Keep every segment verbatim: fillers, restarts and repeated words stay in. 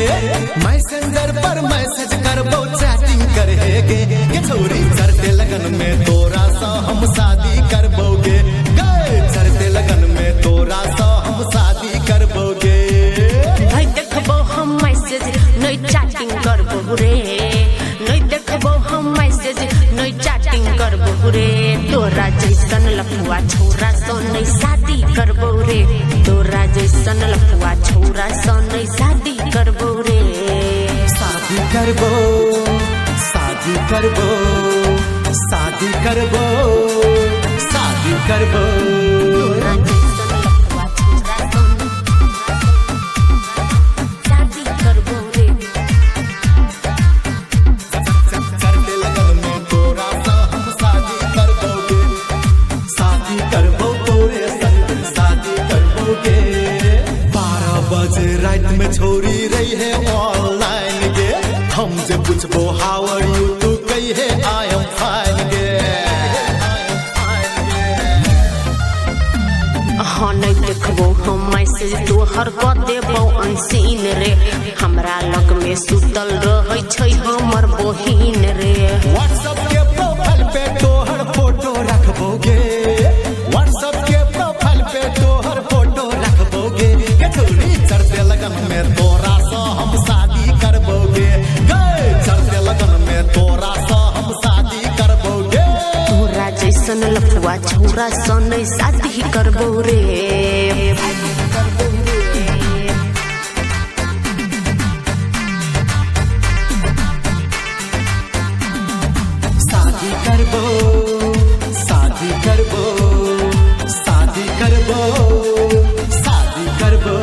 Messenger पर message करबो chatting करेगे के छोरी चढ़ते लगन में तोरा सा हम शादी करबोगे गए चढ़ते लगन में तोरा सा हम शादी करबोगे नहीं देखबो हम मैसेज नहीं चैटिंग करबो रे नहीं देखबो हम मैसेज नहीं चैटिंग करबो रे तोरा जैसन लफुआ छोरा सो नहीं शादी करबो रे तोरा जैसन लफुआ छोरा सो नहीं शादी करबो रे शादी करबो शादी करबो शादी करबो शादी करबो तोरा जैसन लफुआ छोरा सो शादी करबो रे चढ़ते लगन में तोरा सा हम शादी करबोगे शादी करबो तोरे संग शादी करबोगे बारह बजे रात में छोरी रही है ऑनलाइन गे हम जे पूछबो हाउ आर यू तू कही है आई एम फाइन गे हाँ नहीं देखबो हम मैसेज तोहर क देबो अनसीन रे हमरा लग में सुतल रहै छै हमर बहिन रे व्हाट्सएप के प्रोफाइल पे तोहर फोटो रखबोगे व्हाट्सएप के प्रोफाइल पे तोहर फोटो रखबोगे के छोरी चढ़ते लगन में तोरा सा हम शादी करबोगे गए चढ़ते लगन में तोरा सा हम शादी करबोगे तोरा जैसन लफुआ छोरा सँ नहीं शादी करबो रे शादी करबो शादी करबो शादी करबो शादी करबो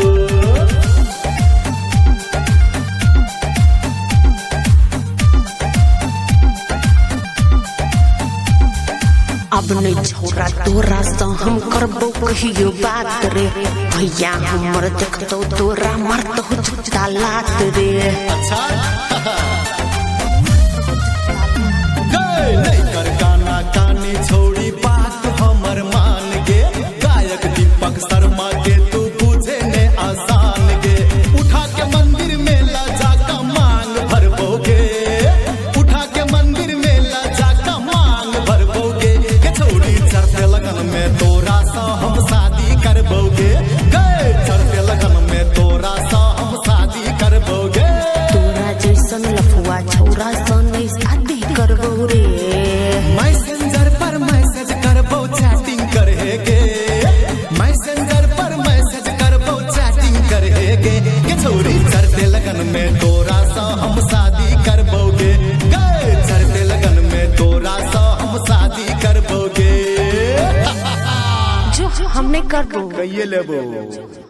अब नहीं छोरा तोरा सँ हम करबो कहियो बात रे भैया हमर देखतो तोरा मरतो छुटा लात रे अच्छा गए नहीं कर गाना कानी छोड़ी बात हमर मान गे गायक दीपक शर्मा के तू बुझे ने आसान गे उठा के मंदिर में ला जाका मांग भरबोगे उठा के मंदिर में ला जाका मांग भरबोगे के छोड़ी चढ़ते लगन में तोरा सा हम शादी करबोगे गए चढ़ते लगन में तोरा सा हम शादी करबोगे तोरा जैसन लफुआ छोरा सँ नहीं शादी करबो रे मैसेंजर पर मैसेज करबो चैटिंग करेगे मैसेंजर पर मैसेज करबो चैटिंग करेगे के छोरी चढ़ते लगन में तोरा सा हम शादी करबोगे गए चढ़ते लगन में तोरा सा हम शादी करबोगे जो हमने करबो कहिए लेबो।